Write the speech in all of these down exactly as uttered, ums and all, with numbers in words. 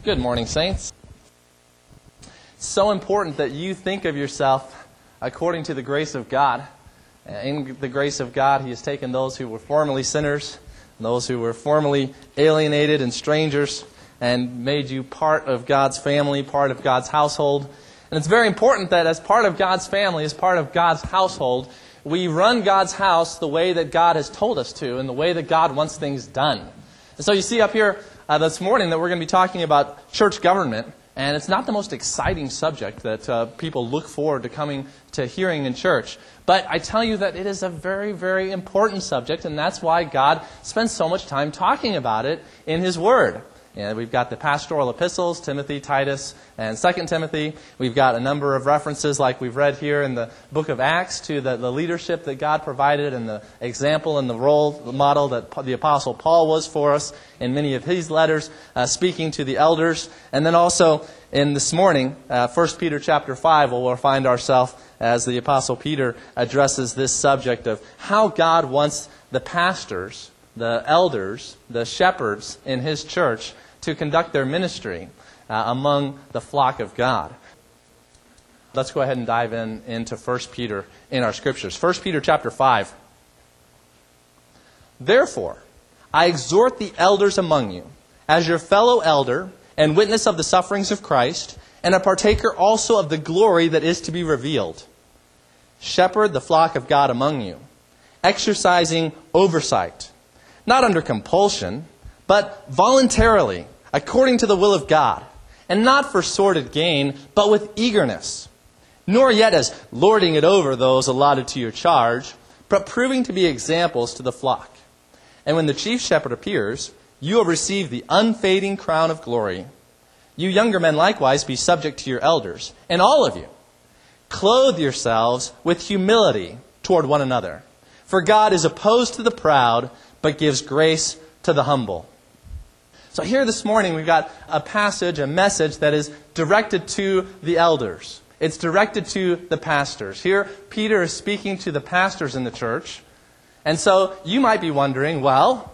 Good morning, saints. It's so important that you think of yourself according to the grace of God. In the grace of God, He has taken those who were formerly sinners, those who were formerly alienated and strangers, and made you part of God's family, part of God's household. And it's very important that as part of God's family, as part of God's household, we run God's house the way that God has told us to and the way that God wants things done. And so you see up here uh, this morning that we're going to be talking about church government. And it's not the most exciting subject that uh, people look forward to coming to hearing in church. But I tell you that it is a very, very important subject, and that's why God spends so much time talking about it in His Word. And we've got the pastoral epistles, Timothy, Titus, and Second Timothy. We've got a number of references like we've read here in the book of Acts to the, the leadership that God provided and the example and the role, the model that the Apostle Paul was for us in many of his letters, uh, speaking to the elders. And then also in this morning, uh, First Peter chapter five, where we'll find ourselves as the Apostle Peter addresses this subject of how God wants the pastors, the elders, the shepherds in His church to conduct their ministry uh, among the flock of God. Let's go ahead and dive in into First Peter in our scriptures. First Peter chapter five. Therefore, I exhort the elders among you, as your fellow elder and witness of the sufferings of Christ, and a partaker also of the glory that is to be revealed. Shepherd the flock of God among you, exercising oversight, not under compulsion, but voluntarily, according to the will of God, and not for sordid gain, but with eagerness, nor yet as lording it over those allotted to your charge, but proving to be examples to the flock. And when the chief shepherd appears, you will receive the unfading crown of glory. You younger men likewise be subject to your elders, and all of you, clothe yourselves with humility toward one another. For God is opposed to the proud, but gives grace to the humble. So here this morning we've got a passage, a message that is directed to the elders. It's directed to the pastors. Here Peter is speaking to the pastors in the church. And so you might be wondering, well,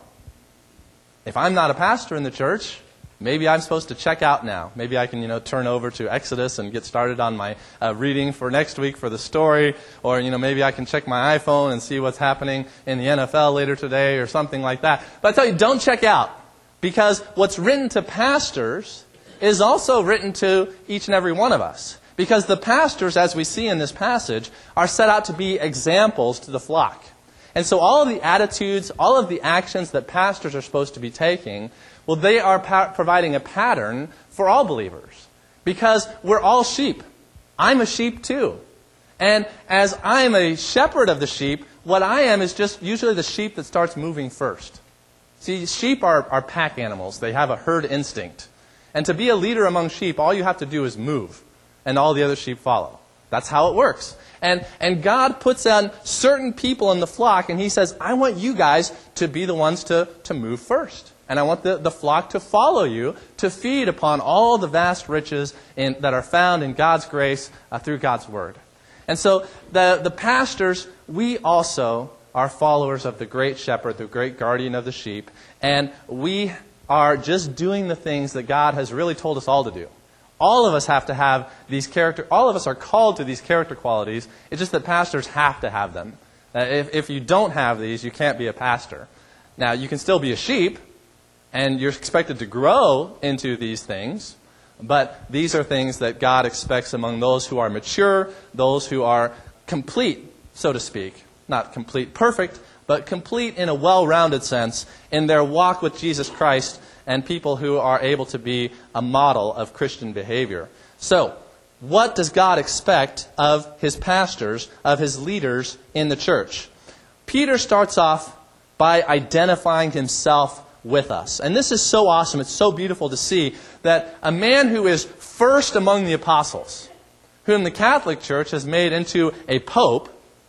if I'm not a pastor in the church, maybe I'm supposed to check out now. Maybe I can, you know, turn over to Exodus and get started on my uh, reading for next week for the story. Or, you know, maybe I can check my iPhone and see what's happening in the N F L later today or something like that. But I tell you, don't check out. Because what's written to pastors is also written to each and every one of us. Because the pastors, as we see in this passage, are set out to be examples to the flock. And so all of the attitudes, all of the actions that pastors are supposed to be taking, well, they are pa- providing a pattern for all believers. Because we're all sheep. I'm a sheep too. And as I'm a shepherd of the sheep, what I am is just usually the sheep that starts moving first. See, sheep are, are pack animals. They have a herd instinct. And to be a leader among sheep, all you have to do is move. And all the other sheep follow. That's how it works. And, and God puts on certain people in the flock, and He says, I want you guys to be the ones to, to move first. And I want the, the flock to follow you, to feed upon all the vast riches in, that are found in God's grace uh, through God's Word. And so the, the pastors, we also are followers of the great shepherd, the great guardian of the sheep. And we are just doing the things that God has really told us all to do. All of us have to have these character, all of us are called to these character qualities. It's just that pastors have to have them. Uh, if, if you don't have these, you can't be a pastor. Now, you can still be a sheep, and you're expected to grow into these things. But these are things that God expects among those who are mature, those who are complete, so to speak. Not complete perfect, but complete in a well-rounded sense in their walk with Jesus Christ, and people who are able to be a model of Christian behavior. So, what does God expect of His pastors, of His leaders in the church? Peter starts off by identifying himself with us. And this is so awesome, it's so beautiful to see that a man who is first among the apostles, whom the Catholic Church has made into a pope,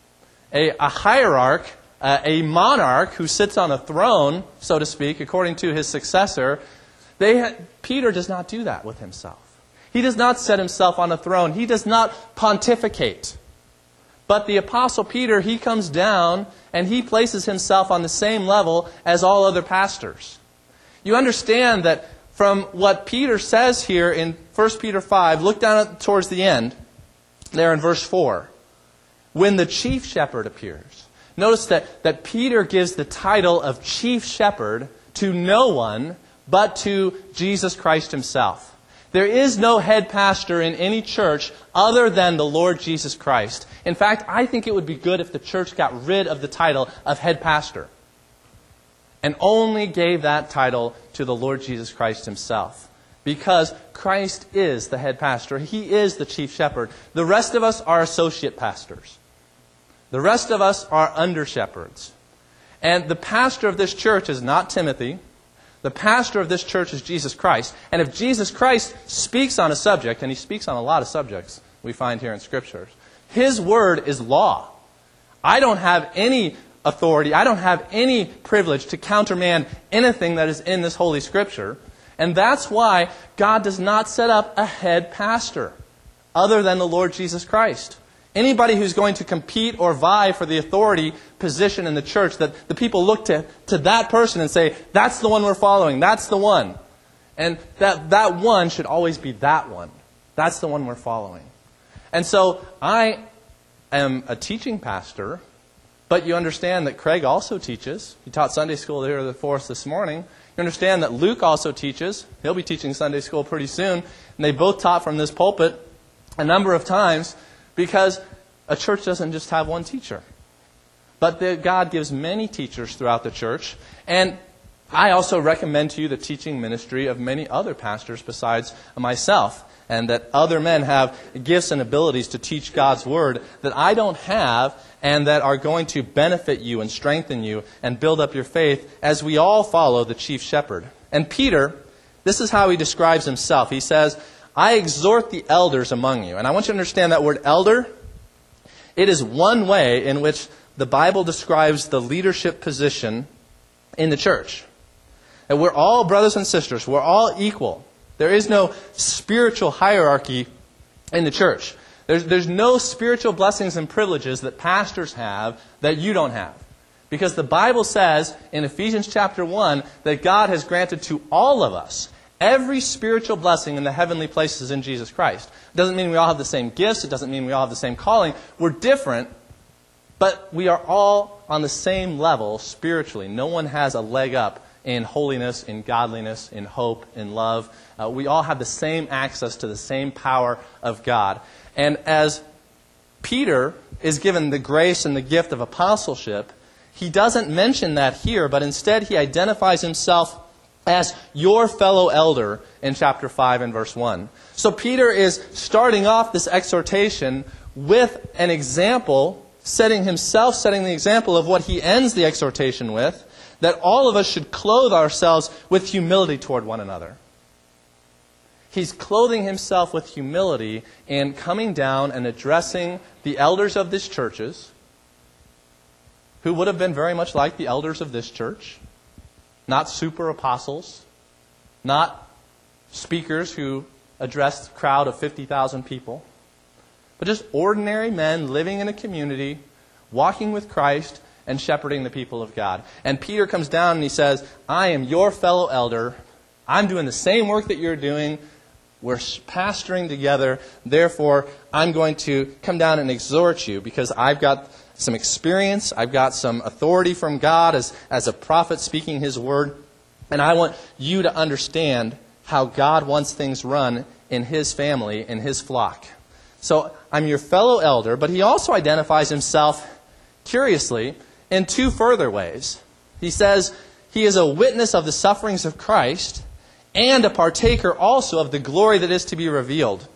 a, a hierarch, uh, a monarch who sits on a throne, so to speak, according to his successor, they ha- Peter does not do that with himself. He does not set himself on a throne. He does not pontificate. But the Apostle Peter, he comes down and he places himself on the same level as all other pastors. You understand that from what Peter says here in First Peter five, look down at, towards the end, there in verse four. When the chief shepherd appears. Notice that, that Peter gives the title of chief shepherd to no one but to Jesus Christ himself. There is no head pastor in any church other than the Lord Jesus Christ. In fact, I think it would be good if the church got rid of the title of head pastor and only gave that title to the Lord Jesus Christ himself. Because Christ is the head pastor. He is the chief shepherd. The rest of us are associate pastors. The rest of us are under shepherds. And the pastor of this church is not Timothy. The pastor of this church is Jesus Christ. And if Jesus Christ speaks on a subject, and he speaks on a lot of subjects we find here in Scriptures, his word is law. I don't have any authority, I don't have any privilege to countermand anything that is in this Holy Scripture. And that's why God does not set up a head pastor other than the Lord Jesus Christ. Anybody who's going to compete or vie for the authority position in the church, that the people look to, to that person and say, that's the one we're following, that's the one. And that, that one should always be that one. That's the one we're following. And so I am a teaching pastor, but you understand that Craig also teaches. He taught Sunday school here for us this morning. You understand that Luke also teaches. He'll be teaching Sunday school pretty soon. And they both taught from this pulpit a number of times. Because a church doesn't just have one teacher. But the, God gives many teachers throughout the church. And I also recommend to you the teaching ministry of many other pastors besides myself. And that other men have gifts and abilities to teach God's Word that I don't have, and that are going to benefit you and strengthen you and build up your faith as we all follow the chief shepherd. And Peter, this is how he describes himself. He says, I exhort the elders among you. And I want you to understand that word elder. It is one way in which the Bible describes the leadership position in the church. And we're all brothers and sisters. We're all equal. There is no spiritual hierarchy in the church. There's, there's no spiritual blessings and privileges that pastors have that you don't have. Because the Bible says in Ephesians chapter one that God has granted to all of us every spiritual blessing in the heavenly places in Jesus Christ. It doesn't mean we all have the same gifts. It doesn't mean we all have the same calling. We're different, but we are all on the same level spiritually. No one has a leg up in holiness, in godliness, in hope, in love. Uh, we all have the same access to the same power of God. And as Peter is given the grace and the gift of apostleship, he doesn't mention that here, but instead he identifies himself as your fellow elder in chapter five and verse one. So Peter is starting off this exhortation with an example, setting himself, setting the example of what he ends the exhortation with, that all of us should clothe ourselves with humility toward one another. He's clothing himself with humility in coming down and addressing the elders of these churches, who would have been very much like the elders of this church. Not super apostles, not speakers who addressed a crowd of fifty thousand people, but just ordinary men living in a community, walking with Christ and shepherding the people of God. And Peter comes down and he says, I am your fellow elder. I'm doing the same work that you're doing. We're pastoring together. Therefore, I'm going to come down and exhort you because I've got some experience. I've got some authority from God as, as a prophet speaking His word. And I want you to understand how God wants things run in His family, in His flock. So I'm your fellow elder, but he also identifies himself, curiously, in two further ways. He says he is a witness of the sufferings of Christ and a partaker also of the glory that is to be revealed.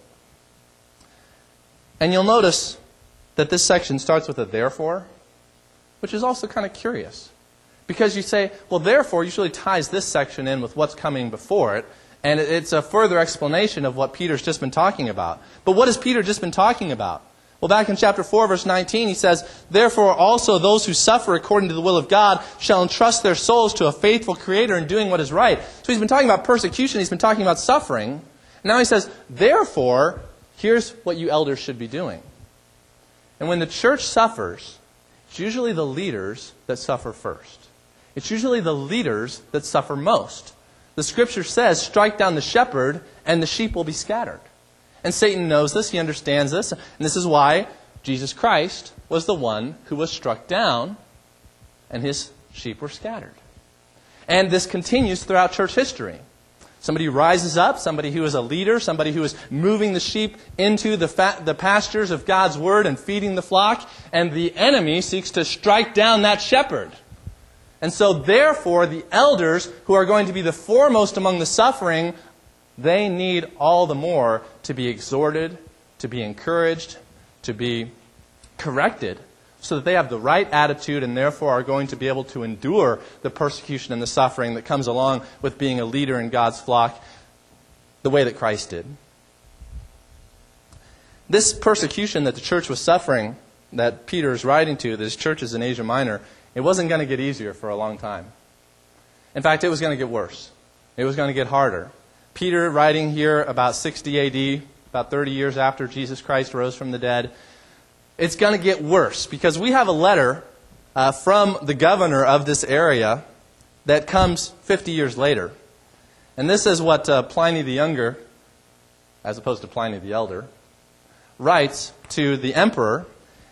And you'll notice that this section starts with a therefore, which is also kind of curious. Because you say, well, therefore usually ties this section in with what's coming before it, and it's a further explanation of what Peter's just been talking about. But what has Peter just been talking about? Well, back in chapter four, verse nineteen, he says, therefore also those who suffer according to the will of God shall entrust their souls to a faithful Creator in doing what is right. So he's been talking about persecution, he's been talking about suffering. And now he says, therefore, here's what you elders should be doing. And when the church suffers, it's usually the leaders that suffer first. It's usually the leaders that suffer most. the Scripture says, strike down the shepherd and the sheep will be scattered. And Satan knows this, he understands this, and this is why Jesus Christ was the one who was struck down and his sheep were scattered. And this continues throughout church history. Somebody rises up, somebody who is a leader, somebody who is moving the sheep into the fa- the pastures of God's Word and feeding the flock, and the enemy seeks to strike down that shepherd. And so therefore, the elders who are going to be the foremost among the suffering, they need all the more to be exhorted, to be encouraged, to be corrected, so that they have the right attitude and therefore are going to be able to endure the persecution and the suffering that comes along with being a leader in God's flock the way that Christ did. This persecution that the church was suffering, that Peter is writing to, these churches in Asia Minor, it wasn't going to get easier for a long time. In fact, it was going to get worse. It was going to get harder. Peter, writing here about sixty A D, about thirty years after Jesus Christ rose from the dead, it's going to get worse because we have a letter uh, from the governor of this area that comes fifty years later. And this is what uh, Pliny the Younger, as opposed to Pliny the Elder, writes to the emperor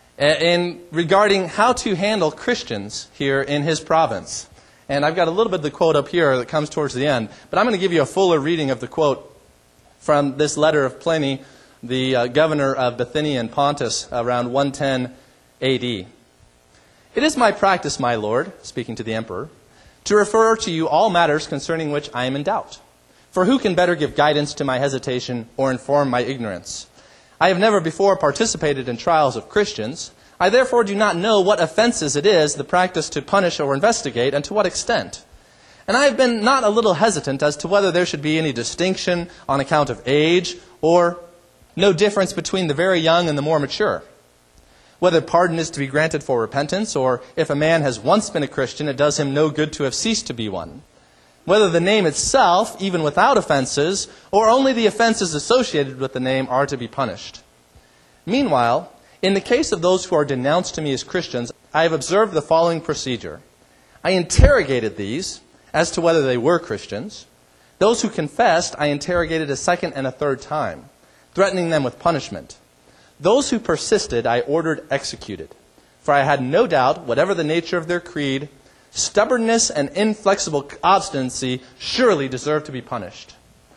in regarding how to handle Christians here in his province. And I've got a little bit of the quote up here that comes towards the end, but I'm going to give you a fuller reading of the quote from this letter of Pliny, the uh, governor of Bithynia and Pontus, around one ten A D. It is my practice, my lord, speaking to the emperor, to refer to you all matters concerning which I am in doubt. For who can better give guidance to my hesitation or inform my ignorance? I have never before participated in trials of Christians. I therefore do not know what offenses it is the practice to punish or investigate, and to what extent. And I have been not a little hesitant as to whether there should be any distinction on account of age, or no difference between the very young and the more mature. Whether pardon is to be granted for repentance, or if a man has once been a Christian, it does him no good to have ceased to be one. Whether the name itself, even without offenses, or only the offenses associated with the name are to be punished. Meanwhile, in the case of those who are denounced to me as Christians, I have observed the following procedure. I interrogated these as to whether they were Christians. Those who confessed, I interrogated a second and a third time, threatening them with punishment. Those who persisted, I ordered executed. For I had no doubt, whatever the nature of their creed, stubbornness and inflexible obstinacy surely deserve to be punished.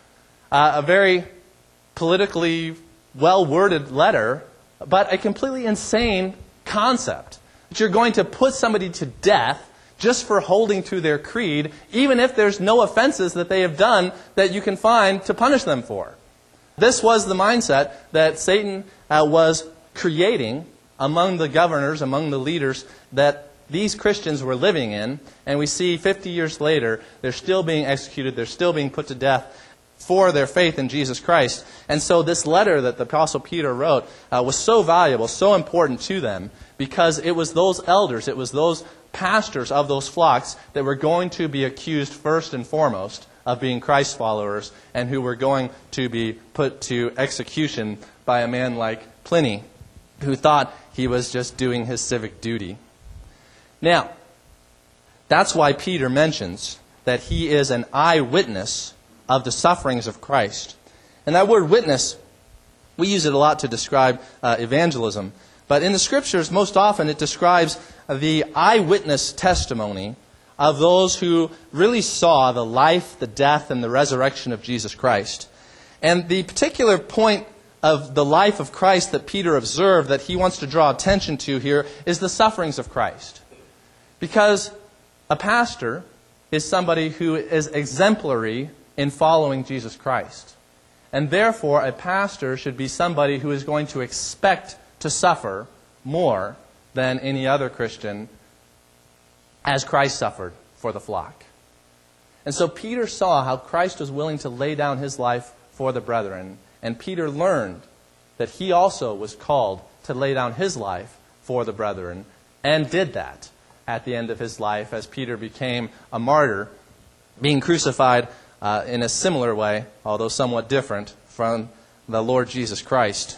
Uh, a very politically well-worded letter, but a completely insane concept. That you're going to put somebody to death just for holding to their creed, even if there's no offenses that they have done that you can find to punish them for. This was the mindset that Satan uh, was creating among the governors, among the leaders that these Christians were living in. And we see fifty years later, they're still being executed, they're still being put to death for their faith in Jesus Christ. And so this letter that the Apostle Peter wrote uh, was so valuable, so important to them, because it was those elders, it was those pastors of those flocks that were going to be accused first and foremost of being Christ followers, and who were going to be put to execution by a man like Pliny, who thought he was just doing his civic duty. Now, that's why Peter mentions that he is an eyewitness of the sufferings of Christ. And that word witness, we use it a lot to describe uh, evangelism. But in the Scriptures, most often it describes the eyewitness testimony of those who really saw the life, the death, and the resurrection of Jesus Christ. And the particular point of the life of Christ that Peter observed that he wants to draw attention to here is the sufferings of Christ. Because a pastor is somebody who is exemplary in following Jesus Christ. And therefore, a pastor should be somebody who is going to expect to suffer more than any other Christian, as Christ suffered for the flock. And so Peter saw how Christ was willing to lay down his life for the brethren. And Peter learned that he also was called to lay down his life for the brethren, and did that at the end of his life as Peter became a martyr, being crucified uh, in a similar way, although somewhat different, from the Lord Jesus Christ.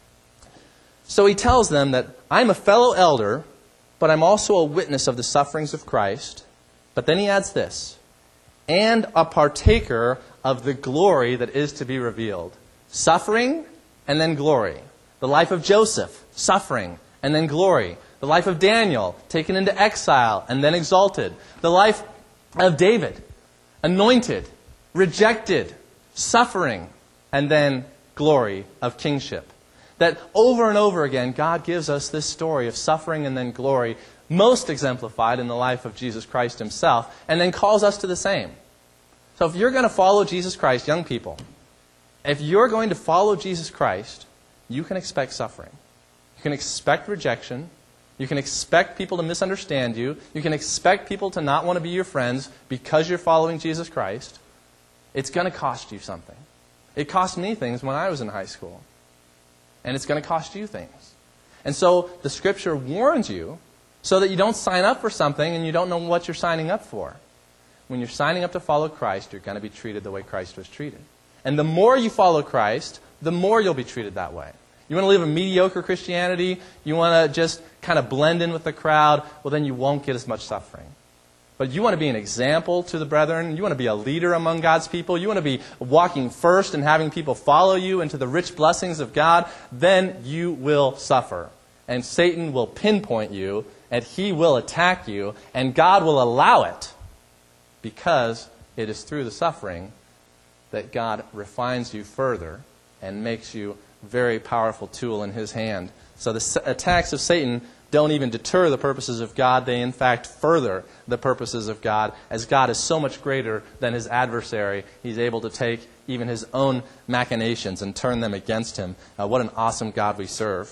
So he tells them that I'm a fellow elder, but I'm also a witness of the sufferings of Christ. But then he adds this, and a partaker of the glory that is to be revealed. Suffering and then glory. The life of Joseph, suffering and then glory. The life of Daniel, taken into exile and then exalted. The life of David, anointed, rejected, suffering, and then glory of kingship. That over and over again, God gives us this story of suffering and then glory, most exemplified in the life of Jesus Christ himself, and then calls us to the same. So if you're going to follow Jesus Christ, young people, if you're going to follow Jesus Christ, you can expect suffering. You can expect rejection. You can expect people to misunderstand you. You can expect people to not want to be your friends because you're following Jesus Christ. It's going to cost you something. It cost me things when I was in high school. And it's going to cost you things. And so the Scripture warns you so that you don't sign up for something and you don't know what you're signing up for. When you're signing up to follow Christ, you're going to be treated the way Christ was treated. And the more you follow Christ, the more you'll be treated that way. You want to live a mediocre Christianity, you want to just kind of blend in with the crowd, well then you won't get as much suffering. But you want to be an example to the brethren, you want to be a leader among God's people, you want to be walking first and having people follow you into the rich blessings of God, then you will suffer. And Satan will pinpoint you, and he will attack you, and God will allow it, because it is through the suffering that God refines you further and makes you a very powerful tool in his hand. So the attacks of Satan don't even deter the purposes of God. They, in fact, further the purposes of God. As God is so much greater than his adversary, he's able to take even his own machinations and turn them against him. Uh, what an awesome God we serve.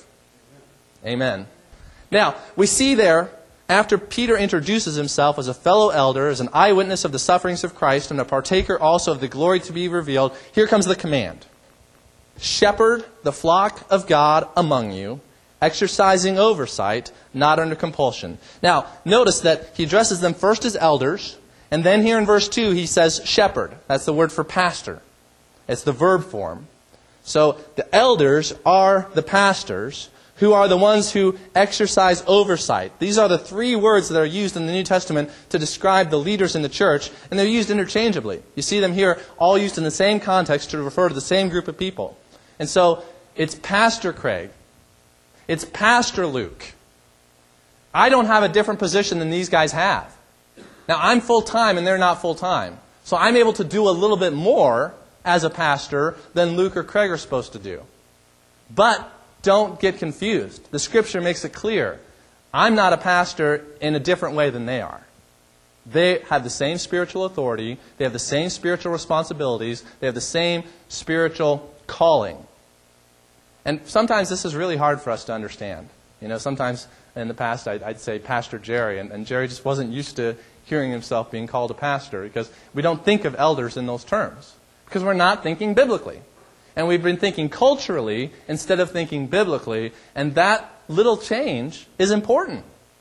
Amen. Now, we see there, after Peter introduces himself as a fellow elder, as an eyewitness of the sufferings of Christ, and a partaker also of the glory to be revealed, here comes the command. Shepherd the flock of God among you, exercising oversight, not under compulsion. Now, notice that he addresses them first as elders, and then here in verse two he says shepherd. That's the word for pastor. It's the verb form. So the elders are the pastors, who are the ones who exercise oversight. These are the three words that are used in the New Testament to describe the leaders in the church, and they're used interchangeably. You see them here all used in the same context to refer to the same group of people. And so it's Pastor Craig. It's Pastor Luke. I don't have a different position than these guys have. Now, I'm full-time and they're not full-time. So I'm able to do a little bit more as a pastor than Luke or Craig are supposed to do. But don't get confused. The Scripture makes it clear. I'm not a pastor in a different way than they are. They have the same spiritual authority. They have the same spiritual responsibilities. They have the same spiritual calling. And sometimes this is really hard for us to understand. You know, sometimes in the past I'd, I'd say Pastor Jerry, and, and Jerry just wasn't used to hearing himself being called a pastor because we don't think of elders in those terms. Because we're not thinking biblically. And we've been thinking culturally instead of thinking biblically, and that little change is important.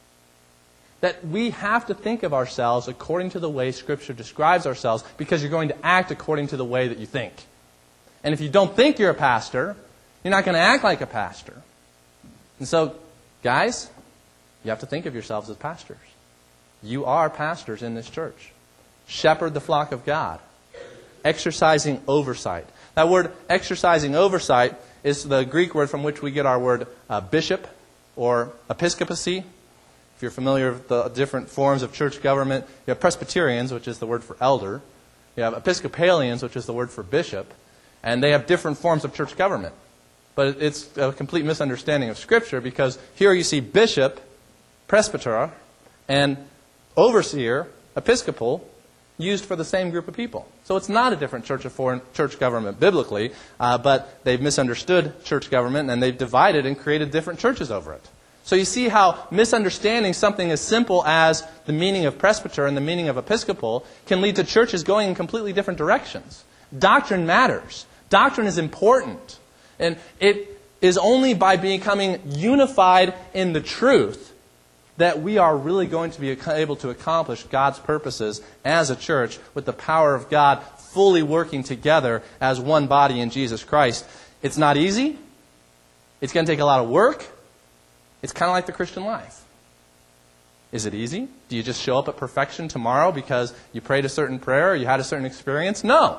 That we have to think of ourselves according to the way Scripture describes ourselves, because you're going to act according to the way that you think. And if you don't think you're a pastor, you're not going to act like a pastor. And so, guys, you have to think of yourselves as pastors. You are pastors in this church. Shepherd the flock of God. Exercising oversight. That word, exercising oversight, is the Greek word from which we get our word uh, bishop or episcopacy. If you're familiar with the different forms of church government, you have Presbyterians, which is the word for elder. You have Episcopalians, which is the word for bishop. And they have different forms of church government. But it's a complete misunderstanding of Scripture, because here you see bishop, presbyter, and overseer, episcopal, used for the same group of people. So it's not a different church of foreign church government biblically, uh, but they've misunderstood church government and they've divided and created different churches over it. So you see how misunderstanding something as simple as the meaning of presbyter and the meaning of episcopal can lead to churches going in completely different directions. Doctrine matters. Doctrine is important. And it is only by becoming unified in the truth that we are really going to be able to accomplish God's purposes as a church, with the power of God fully working together as one body in Jesus Christ. It's not easy. It's going to take a lot of work. It's kind of like the Christian life. Is it easy? Do you just show up at perfection tomorrow because you prayed a certain prayer or you had a certain experience? No.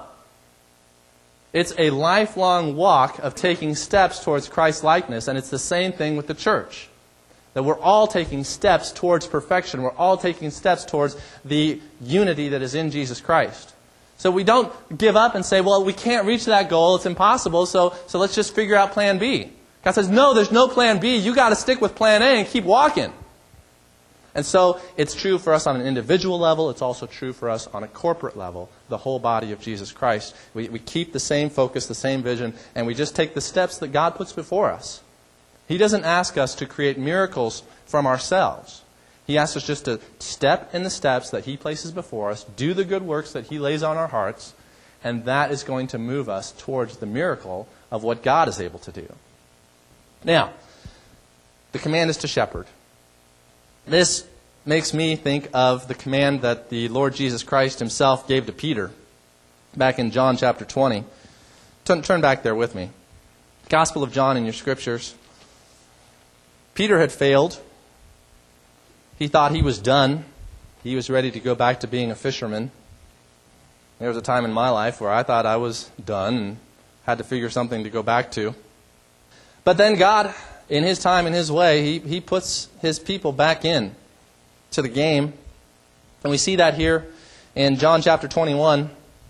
It's a lifelong walk of taking steps towards Christ-likeness, and it's the same thing with the church. That we're all taking steps towards perfection. We're all taking steps towards the unity that is in Jesus Christ. So we don't give up and say, well, we can't reach that goal. It's impossible, so, so let's just figure out plan B. God says, no, there's no plan B. You got to stick with plan A and keep walking. And so it's true for us on an individual level. It's also true for us on a corporate level, the whole body of Jesus Christ. We, we keep the same focus, the same vision, and we just take the steps that God puts before us. He doesn't ask us to create miracles from ourselves. He asks us just to step in the steps that He places before us, do the good works that He lays on our hearts, and that is going to move us towards the miracle of what God is able to do. Now, the command is to shepherd. This makes me think of the command that the Lord Jesus Christ Himself gave to Peter back in John chapter twenty. Turn, turn back there with me. Gospel of John in your scriptures. Peter had failed. He thought he was done. He was ready to go back to being a fisherman. There was a time in my life where I thought I was done and had to figure something to go back to. But then God, in His time and His way, He, he puts His people back in to the game. And we see that here in John chapter twenty-one.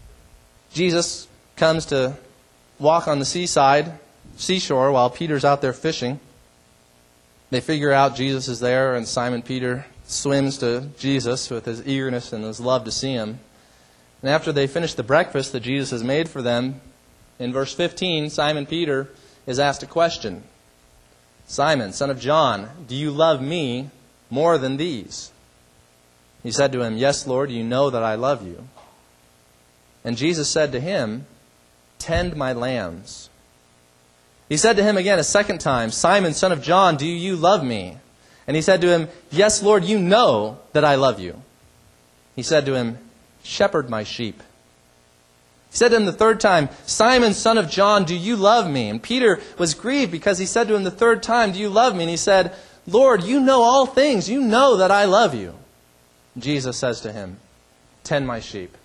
Jesus comes to walk on the seaside, seashore, while Peter's out there fishing. They figure out Jesus is there, and Simon Peter swims to Jesus with his eagerness and his love to see Him. And after they finish the breakfast that Jesus has made for them, in verse fifteen, Simon Peter is asked a question. Simon, son of John, do you love me more than these? He said to him, yes, Lord, you know that I love you. And Jesus said to him, tend my lambs. He said to him again a second time, Simon, son of John, do you love me? And he said to him, yes, Lord, you know that I love you. He said to him, shepherd my sheep. He said to him the third time, Simon, son of John, do you love me? And Peter was grieved because he said to him the third time, do you love me? And he said, Lord, you know all things. You know that I love you. And Jesus says to him, tend my sheep.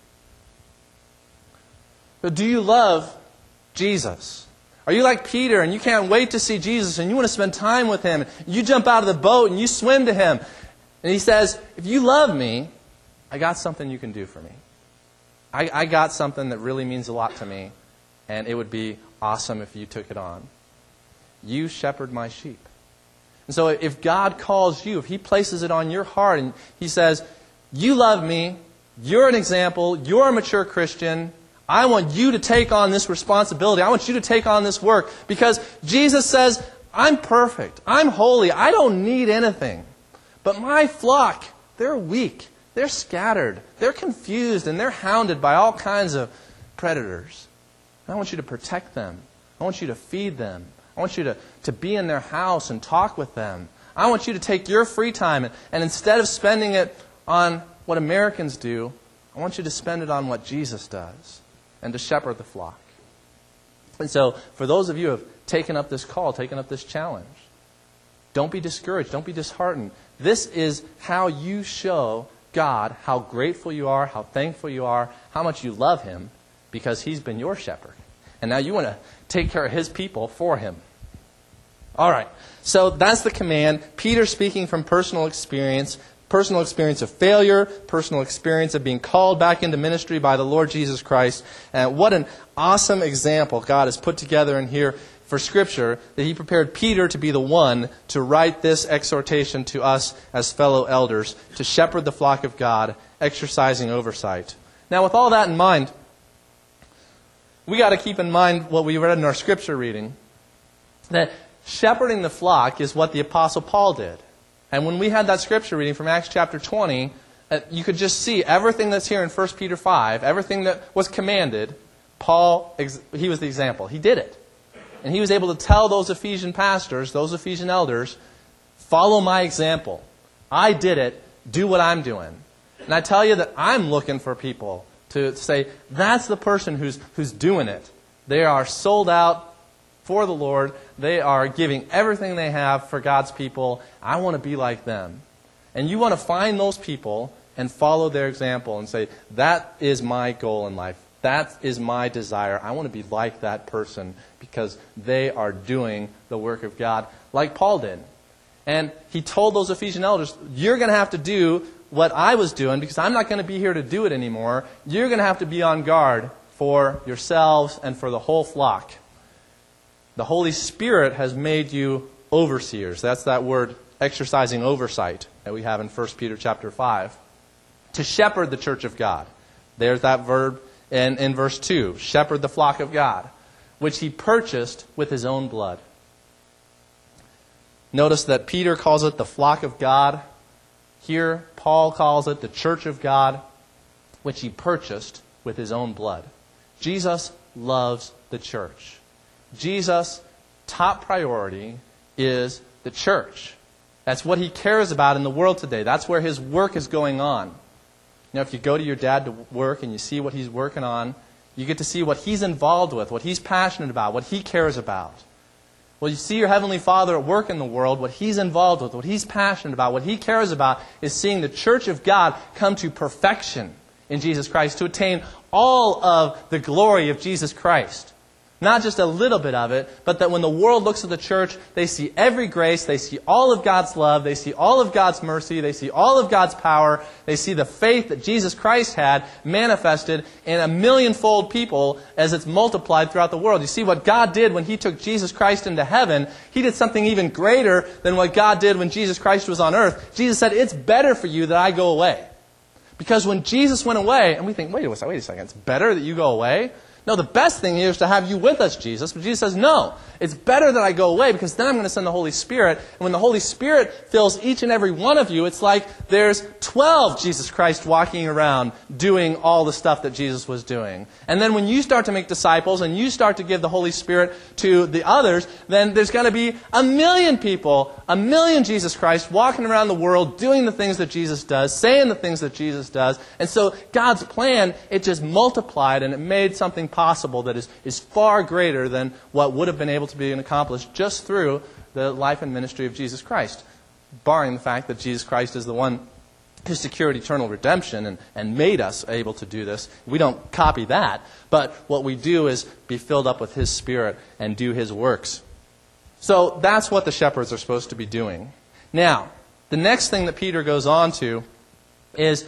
But do you love Jesus? Are you like Peter and you can't wait to see Jesus and you want to spend time with Him? You jump out of the boat and you swim to Him. And He says, if you love me, I got something you can do for me. I, I got something that really means a lot to me, and it would be awesome if you took it on. You shepherd my sheep. And so if God calls you, if He places it on your heart and He says, you love me, you're an example, you're a mature Christian, I want you to take on this responsibility. I want you to take on this work because Jesus says, I'm perfect. I'm holy. I don't need anything. But my flock, they're weak. They're scattered. They're confused and they're hounded by all kinds of predators. I want you to protect them. I want you to feed them. I want you to, to be in their house and talk with them. I want you to take your free time and, and instead of spending it on what Americans do, I want you to spend it on what Jesus does. And to shepherd the flock. And so, for those of you who have taken up this call, taken up this challenge, don't be discouraged, don't be disheartened. This is how you show God how grateful you are, how thankful you are, how much you love Him, because He's been your shepherd. And now you want to take care of His people for Him. All right, so that's the command. Peter speaking from personal experience. Personal experience of failure, personal experience of being called back into ministry by the Lord Jesus Christ. And what an awesome example God has put together in here for Scripture, that He prepared Peter to be the one to write this exhortation to us as fellow elders, to shepherd the flock of God, exercising oversight. Now, with all that in mind, we got to keep in mind what we read in our Scripture reading, that shepherding the flock is what the Apostle Paul did. And when we had that scripture reading from Acts chapter twenty, uh, you could just see everything that's here in First Peter five, everything that was commanded, Paul, ex- he was the example. He did it. And he was able to tell those Ephesian pastors, those Ephesian elders, follow my example. I did it. Do what I'm doing. And I tell you that I'm looking for people to say, that's the person who's who's doing it. They are sold out for the Lord. They are giving everything they have for God's people. I want to be like them. And you want to find those people and follow their example and say, that is my goal in life. That is my desire. I want to be like that person because they are doing the work of God like Paul did. And he told those Ephesian elders, you're going to have to do what I was doing because I'm not going to be here to do it anymore. You're going to have to be on guard for yourselves and for the whole flock. The Holy Spirit has made you overseers. That's that word, exercising oversight, that we have in First Peter chapter five. To shepherd the church of God. There's that verb in, in verse two. Shepherd the flock of God, which he purchased with his own blood. Notice that Peter calls it the flock of God. Here, Paul calls it the church of God, which he purchased with his own blood. Jesus loves the church. Jesus' top priority is the church. That's what he cares about in the world today. That's where his work is going on. You know, if you go to your dad to work and you see what he's working on, you get to see what he's involved with, what he's passionate about, what he cares about. Well, you see your Heavenly Father at work in the world, what he's involved with, what he's passionate about, what he cares about is seeing the church of God come to perfection in Jesus Christ, to attain all of the glory of Jesus Christ. Not just a little bit of it, but that when the world looks at the church, they see every grace, they see all of God's love, they see all of God's mercy, they see all of God's power, they see the faith that Jesus Christ had manifested in a millionfold people as it's multiplied throughout the world. You see what God did when He took Jesus Christ into heaven, He did something even greater than what God did when Jesus Christ was on earth. Jesus said, it's better for you that I go away. Because when Jesus went away, and we think, wait a second, wait a second, it's better that you go away? No, the best thing here is to have you with us, Jesus. But Jesus says, no, it's better that I go away because then I'm going to send the Holy Spirit. And when the Holy Spirit fills each and every one of you, it's like there's twelve Jesus Christ walking around doing all the stuff that Jesus was doing. And then when you start to make disciples and you start to give the Holy Spirit to the others, then there's going to be a million people, a million Jesus Christ walking around the world doing the things that Jesus does, saying the things that Jesus does. And so God's plan, it just multiplied and it made something possible that is, is far greater than what would have been able to be accomplished just through the life and ministry of Jesus Christ. Barring the fact that Jesus Christ is the one who secured eternal redemption and, and made us able to do this. We don't copy that, but what we do is be filled up with His Spirit and do His works. So that's what the shepherds are supposed to be doing. Now, the next thing that Peter goes on to is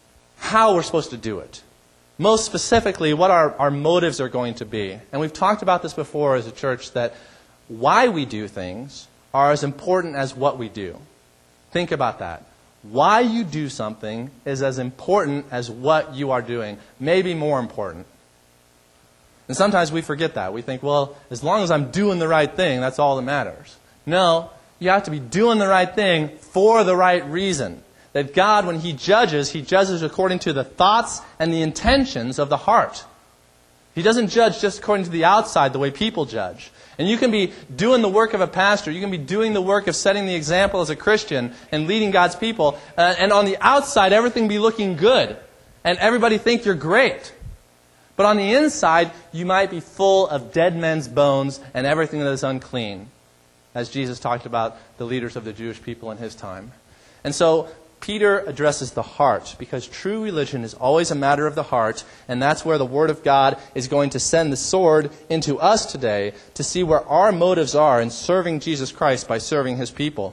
how we're supposed to do it. Most specifically, what our, our motives are going to be. And we've talked about this before as a church, that why we do things are as important as what we do. Think about that. Why you do something is as important as what you are doing. Maybe more important. And sometimes we forget that. We think, well, as long as I'm doing the right thing, that's all that matters. No, you have to be doing the right thing for the right reason. That God, when He judges, He judges according to the thoughts and the intentions of the heart. He doesn't judge just according to the outside, the way people judge. And you can be doing the work of a pastor, you can be doing the work of setting the example as a Christian and leading God's people, uh, and on the outside everything be looking good, and everybody think you're great. But on the inside, you might be full of dead men's bones and everything that is unclean, as Jesus talked about the leaders of the Jewish people in His time. And so Peter addresses the heart, because true religion is always a matter of the heart, and that's where the Word of God is going to send the sword into us today to see where our motives are in serving Jesus Christ by serving His people.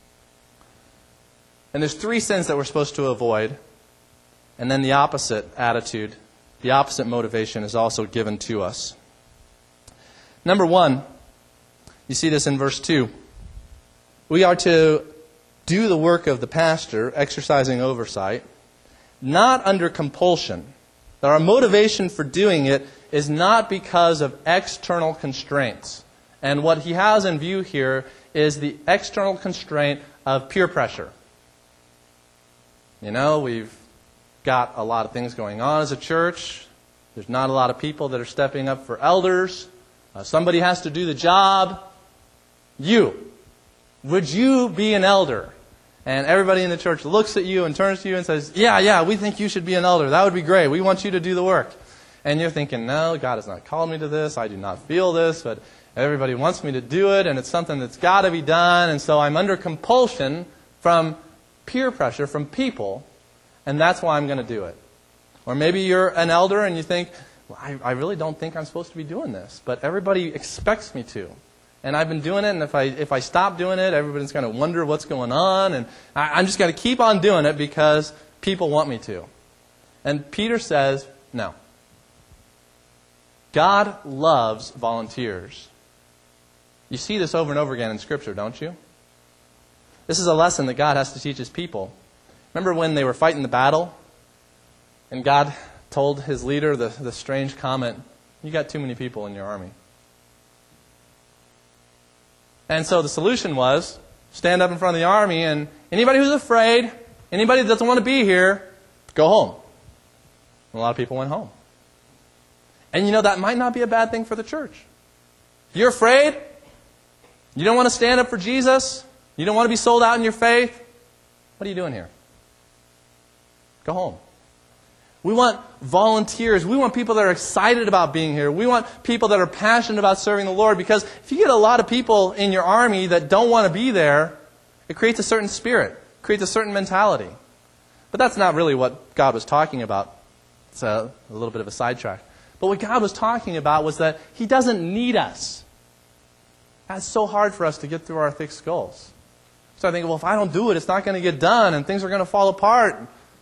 And there's three sins that we're supposed to avoid, and then the opposite attitude, the opposite motivation is also given to us. Number one, you see this in verse two. We are to do the work of the pastor, exercising oversight, not under compulsion. That our motivation for doing it is not because of external constraints. And what he has in view here is the external constraint of peer pressure. You know, we've got a lot of things going on as a church. There's not a lot of people that are stepping up for elders. Uh, somebody has to do the job. You. Would you be an elder? And everybody in the church looks at you and turns to you and says, yeah, yeah, we think you should be an elder. That would be great. We want you to do the work. And you're thinking, no, God has not called me to this. I do not feel this, but everybody wants me to do it, and it's something that's got to be done. And so I'm under compulsion from peer pressure from people, and that's why I'm going to do it. Or maybe you're an elder and you think, well, I, I really don't think I'm supposed to be doing this, but everybody expects me to. And I've been doing it, and if I if I stop doing it, everybody's going to wonder what's going on, and I, I'm just going to keep on doing it because people want me to. And Peter says, no. God loves volunteers. You see this over and over again in Scripture, don't you? This is a lesson that God has to teach His people. Remember when they were fighting the battle, and God told His leader the, the strange comment, you got too many people in your army. And so the solution was, stand up in front of the army, and anybody who's afraid, anybody that doesn't want to be here, go home. And a lot of people went home. And you know, that might not be a bad thing for the church. You're afraid? You don't want to stand up for Jesus? You don't want to be sold out in your faith? What are you doing here? Go home. We want volunteers. We want people that are excited about being here. We want people that are passionate about serving the Lord, because if you get a lot of people in your army that don't want to be there, it creates a certain spirit, creates a certain mentality. But that's not really what God was talking about. It's a, a little bit of a sidetrack. But what God was talking about was that He doesn't need us. That's so hard for us to get through our thick skulls. So I think, well, if I don't do it, it's not going to get done, and things are going to fall apart.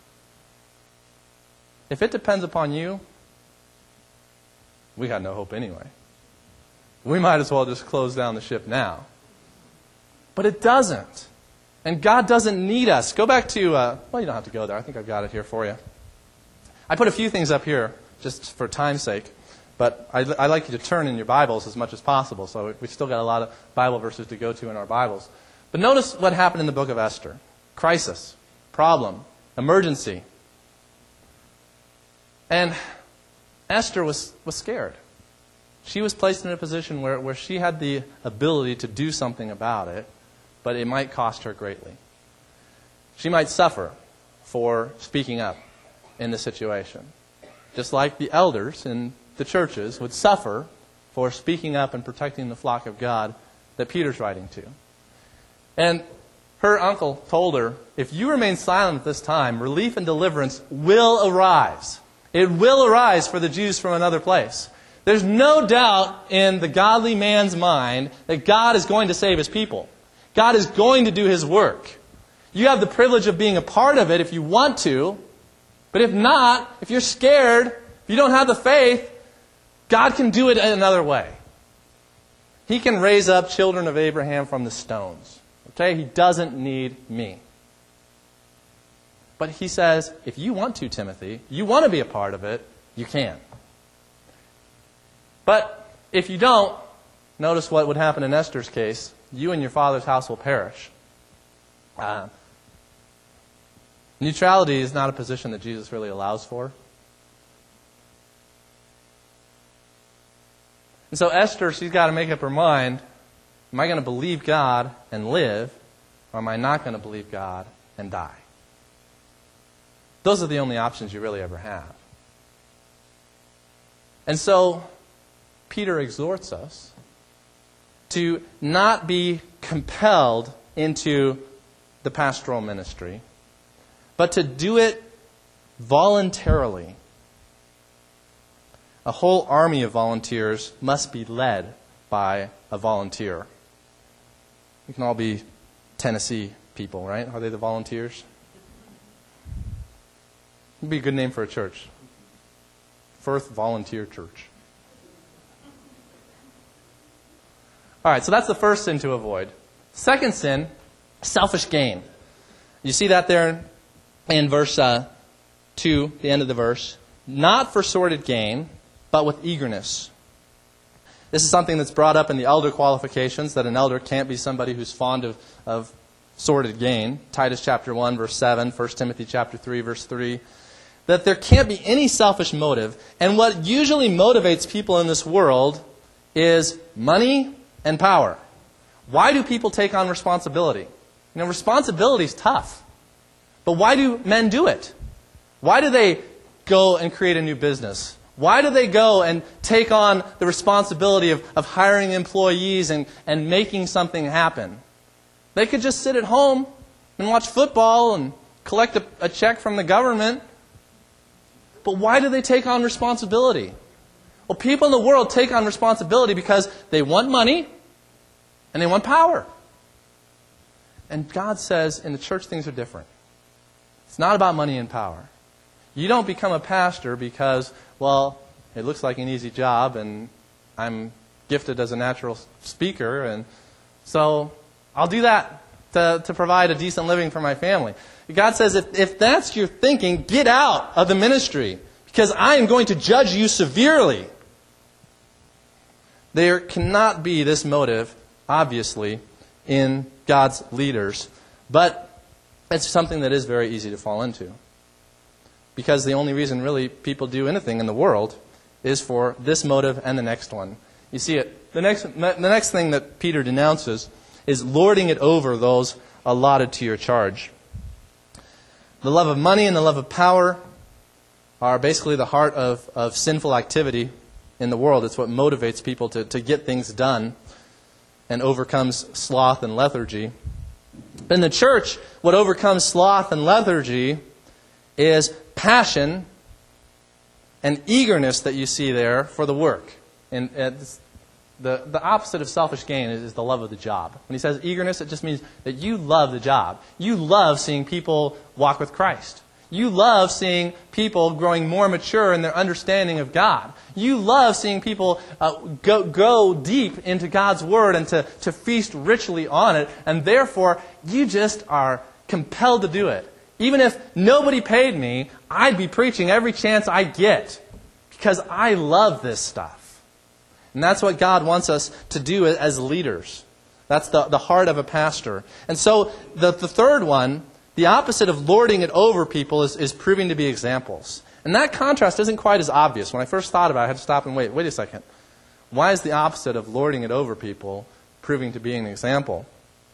If it depends upon you, we got no hope anyway. We might as well just close down the ship now. But it doesn't. And God doesn't need us. Go back to, uh, well, you don't have to go there. I think I've got it here for you. I put a few things up here, just for time's sake. But I'd, I'd like you to turn in your Bibles as much as possible. So we've still got a lot of Bible verses to go to in our Bibles. But notice what happened in the book of Esther. Crisis, problem, emergency. And Esther was, was scared. She was placed in a position where, where she had the ability to do something about it, but it might cost her greatly. She might suffer for speaking up in the situation. Just like the elders in the churches would suffer for speaking up and protecting the flock of God that Peter's writing to. And her uncle told her, if you remain silent at this time, relief and deliverance will arise. It will arise for the Jews from another place. There's no doubt in the godly man's mind that God is going to save His people. God is going to do His work. You have the privilege of being a part of it if you want to. But if not, if you're scared, if you don't have the faith, God can do it in another way. He can raise up children of Abraham from the stones. Okay? He doesn't need me. But He says, if you want to, Timothy, you want to be a part of it, you can. But if you don't, notice what would happen in Esther's case. You and your father's house will perish. Uh, neutrality is not a position that Jesus really allows for. And so Esther, she's got to make up her mind, am I going to believe God and live, or am I not going to believe God and die? Those are the only options you really ever have. And so Peter exhorts us to not be compelled into the pastoral ministry, but to do it voluntarily. A whole army of volunteers must be led by a volunteer. We can all be Tennessee people, right? Are they the volunteers? It'd be a good name for a church. Firth Volunteer Church. All right, so that's the first sin to avoid. Second sin, selfish gain. You see that there in verse uh, two, the end of the verse. Not for sordid gain, but with eagerness. This is something that's brought up in the elder qualifications, that an elder can't be somebody who's fond of, of sordid gain. Titus chapter one, verse seven, First Timothy chapter three, verse three. That there can't be any selfish motive. And what usually motivates people in this world is money and power. Why do people take on responsibility? You know, responsibility is tough. But why do men do it? Why do they go and create a new business? Why do they go and take on the responsibility of, of hiring employees and, and making something happen? They could just sit at home and watch football and collect a, a check from the government. But why do they take on responsibility? Well, people in the world take on responsibility because they want money and they want power. And God says in the church things are different. It's not about money and power. You don't become a pastor because, well, it looks like an easy job and I'm gifted as a natural speaker, and so I'll do that to, to provide a decent living for my family. God says, if, if that's your thinking, get out of the ministry because I am going to judge you severely. There cannot be this motive, obviously, in God's leaders, but it's something that is very easy to fall into. Because the only reason really people do anything in the world is for this motive and the next one. You see it. The next, the next thing that Peter denounces is lording it over those allotted to your charge. The love of money and the love of power are basically the heart of, of sinful activity in the world. It's what motivates people to, to get things done and overcomes sloth and lethargy. In the church, what overcomes sloth and lethargy is passion and eagerness that you see there for the work. And it's the, the opposite of selfish gain is, is the love of the job. When he says eagerness, it just means that you love the job. You love seeing people walk with Christ. You love seeing people growing more mature in their understanding of God. You love seeing people uh, go, go deep into God's Word and to, to feast richly on it. And therefore, you just are compelled to do it. Even if nobody paid me, I'd be preaching every chance I get because I love this stuff. And that's what God wants us to do as leaders. That's the, the heart of a pastor. And so the, the third one, the opposite of lording it over people, is, is proving to be examples. And that contrast isn't quite as obvious. When I first thought about it, I had to stop and wait. Wait a second. Why is the opposite of lording it over people proving to be an example?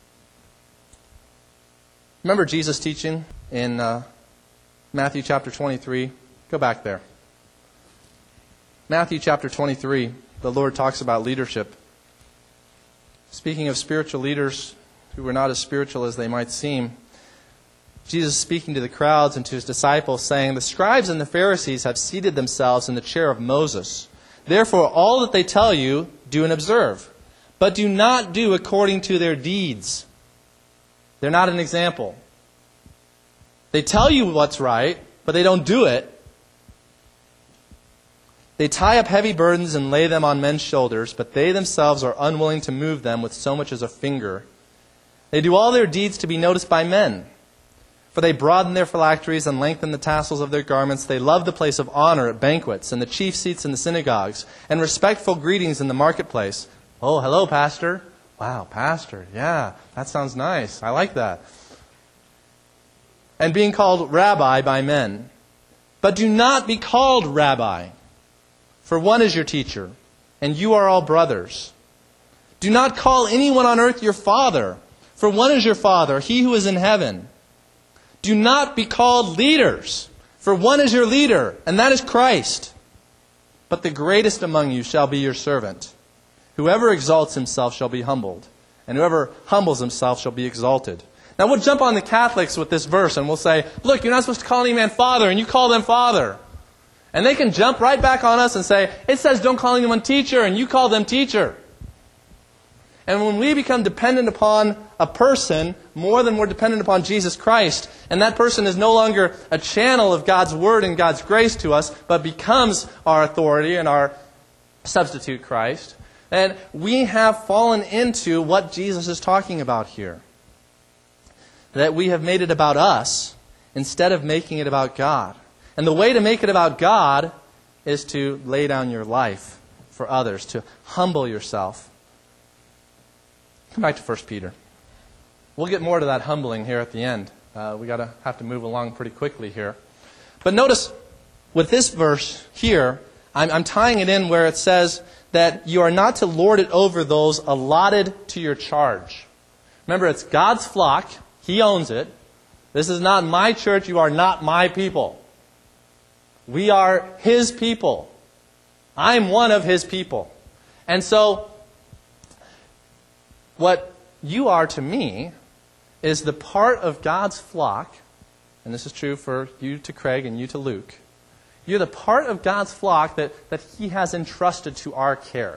Remember Jesus' teaching in uh, Matthew chapter twenty-three? Go back there. Matthew chapter twenty-three, the Lord talks about leadership. Speaking of spiritual leaders who were not as spiritual as they might seem, Jesus is speaking to the crowds and to his disciples, saying, "The scribes and the Pharisees have seated themselves in the chair of Moses. Therefore, all that they tell you, do and observe. But do not do according to their deeds." They're not an example. They tell you what's right, but they don't do it. They tie up heavy burdens and lay them on men's shoulders, but they themselves are unwilling to move them with so much as a finger. They do all their deeds to be noticed by men. For they broaden their phylacteries and lengthen the tassels of their garments. They love the place of honor at banquets and the chief seats in the synagogues and respectful greetings in the marketplace. "Oh, hello, Pastor." "Wow, Pastor, yeah, that sounds nice. I like that." And being called Rabbi by men. But do not be called Rabbi, for one is your teacher, and you are all brothers. Do not call anyone on earth your father, for one is your Father, he who is in heaven. Do not be called leaders, for one is your leader, and that is Christ. But the greatest among you shall be your servant. Whoever exalts himself shall be humbled, and whoever humbles himself shall be exalted. Now we'll jump on the Catholics with this verse, and we'll say, "Look, you're not supposed to call any man father, and you call them father." And they can jump right back on us and say, "It says don't call anyone teacher, and you call them teacher." And when we become dependent upon a person more than we're dependent upon Jesus Christ, and that person is no longer a channel of God's Word and God's grace to us, but becomes our authority and our substitute Christ, then we have fallen into what Jesus is talking about here. That we have made it about us instead of making it about God. And the way to make it about God is to lay down your life for others, to humble yourself. Come back to First Peter. We'll get more to that humbling here at the end. Uh, we gotta have to move along pretty quickly here. But notice, with this verse here, I'm, I'm tying it in where it says that you are not to lord it over those allotted to your charge. Remember, it's God's flock. He owns it. This is not my church. You are not my people. We are His people. I'm one of His people. And so, what you are to me is the part of God's flock, and this is true for you to Craig and you to Luke, you're the part of God's flock that, that He has entrusted to our care.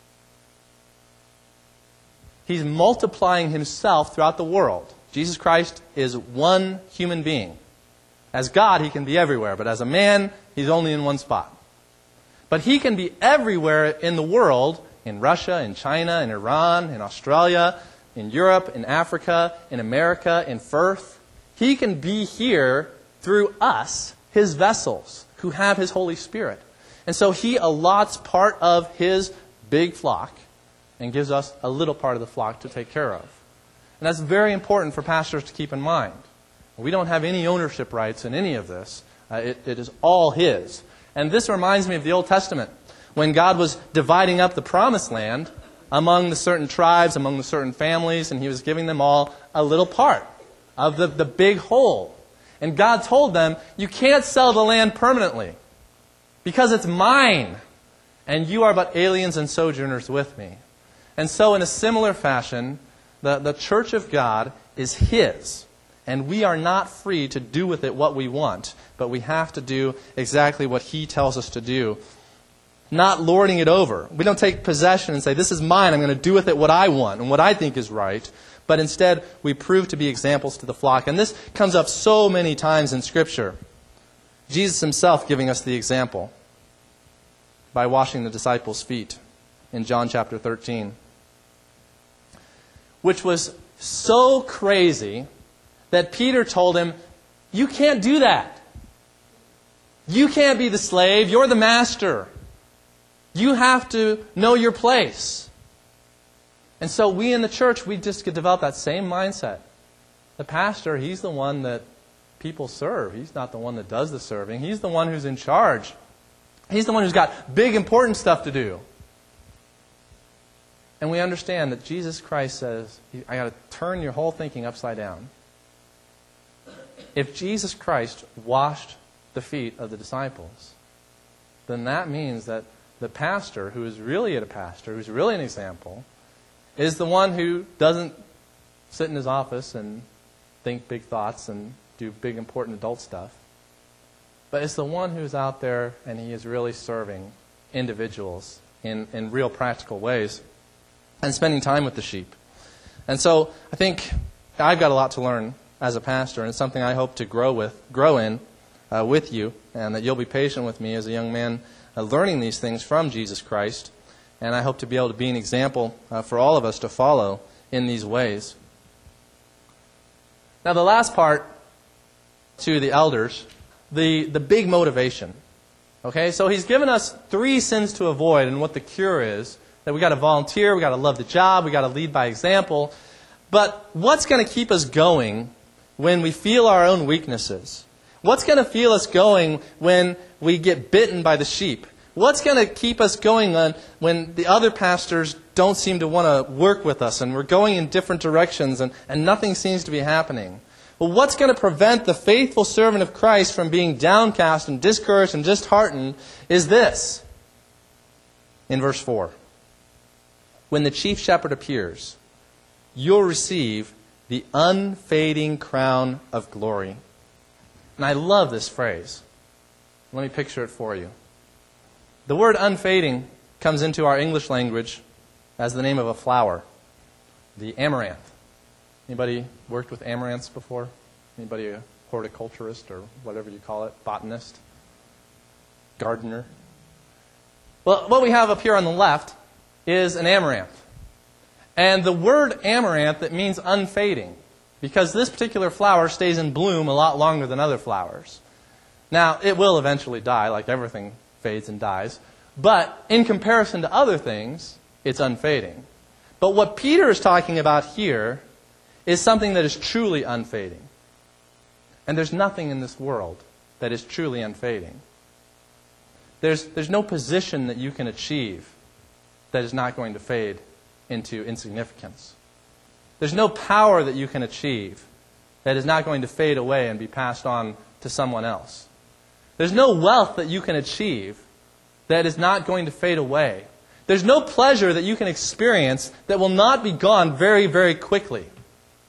He's multiplying Himself throughout the world. Jesus Christ is one human being. As God, He can be everywhere, but as a man, He's only in one spot. But He can be everywhere in the world, in Russia, in China, in Iran, in Australia, in Europe, in Africa, in America, in Firth. He can be here through us, His vessels, who have His Holy Spirit. And so He allots part of His big flock and gives us a little part of the flock to take care of. And that's very important for pastors to keep in mind. We don't have any ownership rights in any of this. Uh, it, it is all His. And this reminds me of the Old Testament. When God was dividing up the promised land among the certain tribes, among the certain families, and He was giving them all a little part of the, the big whole. And God told them, you can't sell the land permanently because it's mine, and you are but aliens and sojourners with me. And so in a similar fashion, the, the church of God is His. And we are not free to do with it what we want, but we have to do exactly what He tells us to do. Not lording it over. We don't take possession and say, this is mine, I'm going to do with it what I want and what I think is right. But instead, we prove to be examples to the flock. And this comes up so many times in Scripture. Jesus Himself giving us the example by washing the disciples' feet in John chapter thirteen. Which was so crazy that Peter told him, you can't do that. You can't be the slave, you're the master. You have to know your place. And so we in the church, we just develop that same mindset. The pastor, he's the one that people serve. He's not the one that does the serving. He's the one who's in charge. He's the one who's got big, important stuff to do. And we understand that Jesus Christ says, I got to turn your whole thinking upside down. If Jesus Christ washed the feet of the disciples, then that means that the pastor, who is really a pastor, who's really an example, is the one who doesn't sit in his office and think big thoughts and do big, important adult stuff. But it's the one who's out there and he is really serving individuals in, in real practical ways and spending time with the sheep. And so I think I've got a lot to learn as a pastor, and it's something I hope to grow with, grow in uh, with you, and that you'll be patient with me as a young man uh, learning these things from Jesus Christ. And I hope to be able to be an example uh, for all of us to follow in these ways. Now the last part to the elders, the, the big motivation. Okay, so he's given us three sins to avoid and what the cure is. That we got to volunteer, we got to love the job, we got to lead by example. But what's going to keep us going when we feel our own weaknesses? What's going to feel us going when we get bitten by the sheep? What's going to keep us going on when the other pastors don't seem to want to work with us and we're going in different directions and, and nothing seems to be happening? Well, what's going to prevent the faithful servant of Christ from being downcast and discouraged and disheartened is this. In verse four. When the chief shepherd appears, you'll receive the unfading crown of glory. And I love this phrase. Let me picture it for you. The word unfading comes into our English language as the name of a flower, the amaranth. Anybody worked with amaranths before? Anybody a horticulturist or whatever you call it, botanist, gardener? Well, what we have up here on the left is an amaranth. And the word amaranth, it means unfading, because this particular flower stays in bloom a lot longer than other flowers. Now, it will eventually die, like everything fades and dies. But in comparison to other things, it's unfading. But what Peter is talking about here is something that is truly unfading. And there's nothing in this world that is truly unfading. There's, there's no position that you can achieve that is not going to fade into insignificance. There's no power that you can achieve that is not going to fade away and be passed on to someone else. There's no wealth that you can achieve that is not going to fade away. There's no pleasure that you can experience that will not be gone very, very quickly.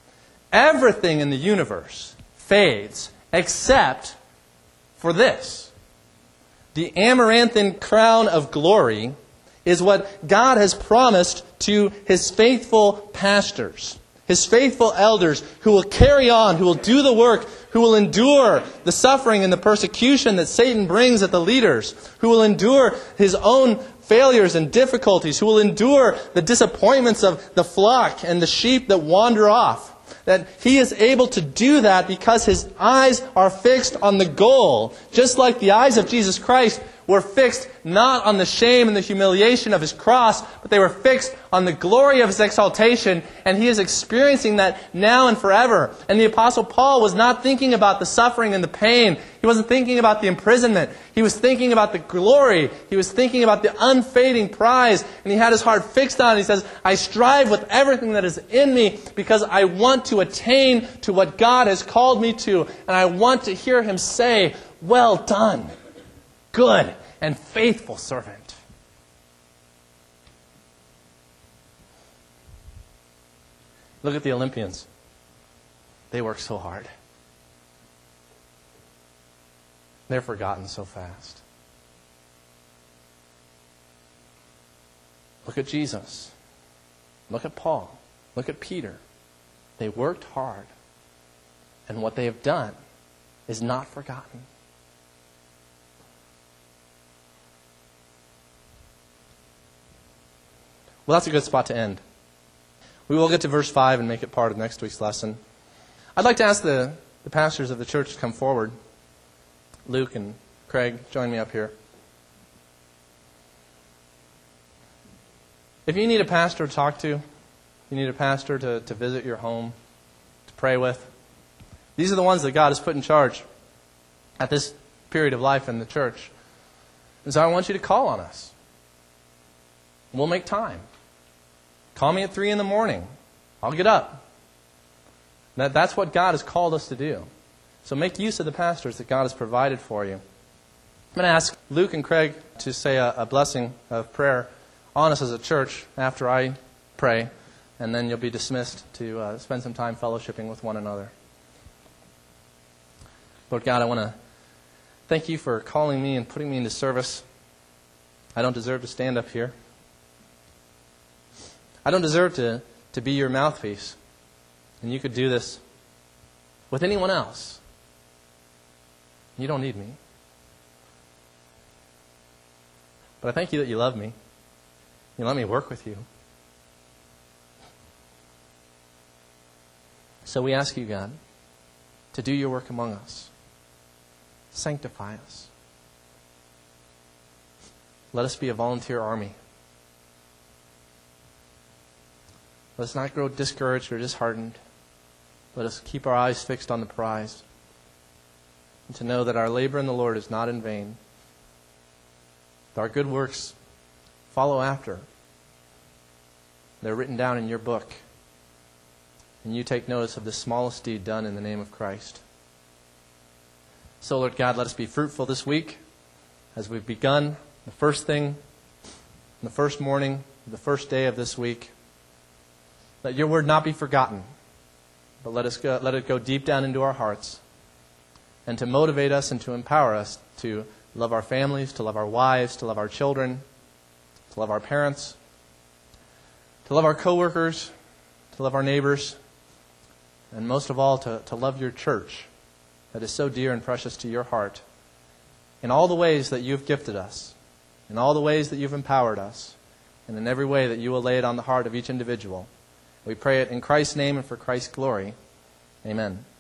everything in the universe fades except for this. The amaranthine crown of glory is what God has promised to His faithful pastors, His faithful elders who will carry on, who will do the work, who will endure the suffering and the persecution that Satan brings at the leaders, who will endure his own failures and difficulties, who will endure the disappointments of the flock and the sheep that wander off. That He is able to do that because His eyes are fixed on the goal, just like the eyes of Jesus Christ were fixed not on the shame and the humiliation of His cross, but they were fixed on the glory of His exaltation, and He is experiencing that now and forever. And the Apostle Paul was not thinking about the suffering and the pain. He wasn't thinking about the imprisonment. He was thinking about the glory. He was thinking about the unfading prize, and he had his heart fixed on it. He says, I strive with everything that is in me because I want to attain to what God has called me to, and I want to hear Him say, well done, good and faithful servant. Look at the Olympians. They work so hard. They're forgotten so fast. Look at Jesus. Look at Paul. Look at Peter. They worked hard. And what they have done is not forgotten. Well, that's a good spot to end. We will get to verse five and make it part of next week's lesson. I'd like to ask the, the pastors of the church to come forward. Luke and Craig, join me up here. If you need a pastor to talk to, you need a pastor to, to visit your home, to pray with, these are the ones that God has put in charge at this period of life in the church. And so I want you to call on us. We'll make time. Call me at three in the morning. I'll get up. That, that's what God has called us to do. So make use of the pastors that God has provided for you. I'm going to ask Luke and Craig to say a, a blessing of prayer on us as a church after I pray, and then you'll be dismissed to uh, spend some time fellowshipping with one another. Lord God, I want to thank You for calling me and putting me into service. I don't deserve to stand up here. I don't deserve to, to be Your mouthpiece. And You could do this with anyone else. You don't need me. But I thank You that You love me. You let me work with You. So we ask You, God, to do Your work among us. Sanctify us. Let us be a volunteer army. Let us not grow discouraged or disheartened. Let us keep our eyes fixed on the prize. And to know that our labor in the Lord is not in vain. That our good works follow after. They're written down in Your book. And You take notice of the smallest deed done in the name of Christ. So, Lord God, let us be fruitful this week as we've begun the first thing, the first morning, the first day of this week. Let Your word not be forgotten, but let us go, let it go deep down into our hearts and to motivate us and to empower us to love our families, to love our wives, to love our children, to love our parents, to love our coworkers, to love our neighbors, and most of all, to, to love Your church that is so dear and precious to Your heart in all the ways that You've gifted us, in all the ways that You've empowered us, and in every way that You will lay it on the heart of each individual. We pray it in Christ's name and for Christ's glory. Amen.